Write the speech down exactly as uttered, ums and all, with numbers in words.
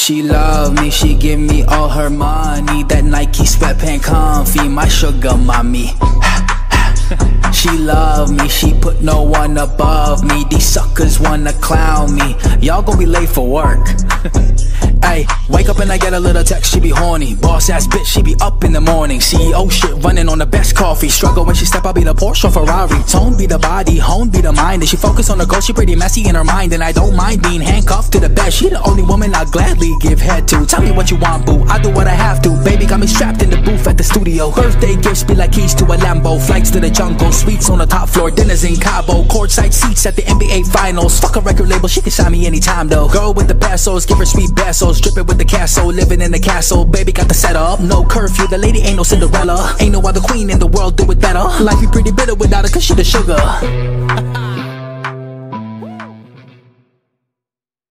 She love me, she give me all her money. That Nike sweatpant comfy, my sugar mommy. She love me, she put no one above me. These suckers wanna clown me, y'all gon' be late for work. Ay, wake up and I get a little text, she be horny. Boss ass bitch, she be up in the morning. C E O shit, running on the best coffee. Struggle when she step, I be the Porsche or Ferrari. Tone be the body, hone be the mind. And she focus on the goal, she pretty messy in her mind. And I don't mind being handcuffed to the bed. She the only woman I gladly give head to. Tell me what you want, boo, I do what I have to. Baby got me strapped in the booth at the studio. Birthday gifts be like keys to a Lambo. Flights to the jungle, suites on the top floor. Dinners in Cabo, courtside seats at the N B A finals. Fuck a record label, she can sign me anytime though. Girl with the pesos, give her sweet pesos. Drippin' with the castle, living in the castle. Baby got the setup, no curfew. The lady ain't no Cinderella. Ain't no other queen in the world do it better. Life be pretty bitter without her, cause she the sugar.